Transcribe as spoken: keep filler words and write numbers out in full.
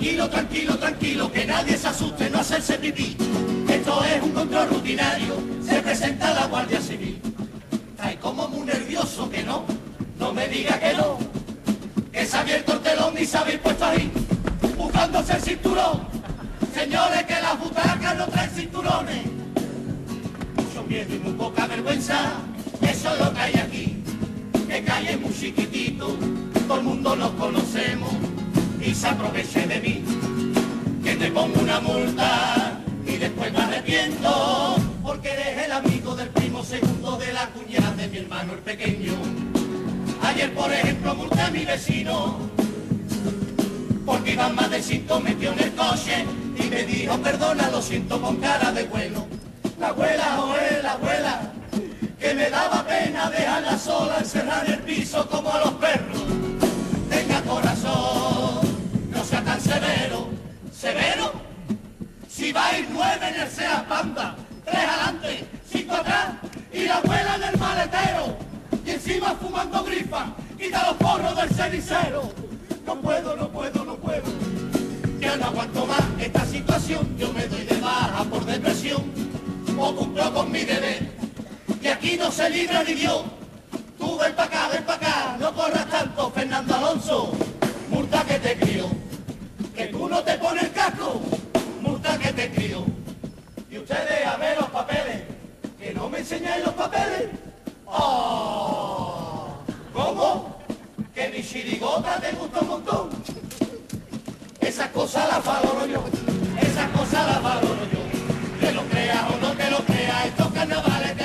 Tranquilo, tranquilo, tranquilo, que nadie se asuste, no hacerse pipí. Esto es un control rutinario, se presenta la Guardia Civil. Ay, como muy nervioso que no, no me diga que no, que se ha abierto el telón y se habéis puesto ahí, buscándose el cinturón. Señores, que las butacas no traen cinturones. Mucho miedo y muy poca vergüenza, eso es lo que hay aquí. Que calle muy chiquitito, todo el mundo nos conocemos y se aproveche de mí. Que te pongo una multa y después me arrepiento, porque eres el amigo del primo segundo de la cuñada de mi hermano el pequeño. Ayer, por ejemplo, multé a mi vecino, porque iba más de cinco metió en el coche y me dijo, perdona, lo siento, con cara de bueno. La abuela, joder, la abuela, que me daba pena dejarla sola, encerrada en el piso como a los perros. Tenga corazón, no sea tan severo. ¿Severo? Si vais nueve en el Seat Panda, tres adelante, cinco atrás, y la abuela en el maletero, y encima fumando grifa, quita los porros del cenicero. No puedo, no puedo, no puedo, ya no aguanto más esta situación. Yo me doy de baja por depresión, o cumplo con mi deber, y aquí no se libra ni Dios. Tú ven pa' acá, ven pa' acá, no corras tanto, Fernando Alonso, multa que te crío. Que tú no te pones el casco, multa que te crío. Y ustedes a ver los papeles, que no me enseñáis los papeles. ¡Oh! ¿Cómo? Que mi chirigota te gusta un montón. Esas cosas las valoro yo, esas cosas las valoro yo. Que lo creas o no te lo creas, estos carnavales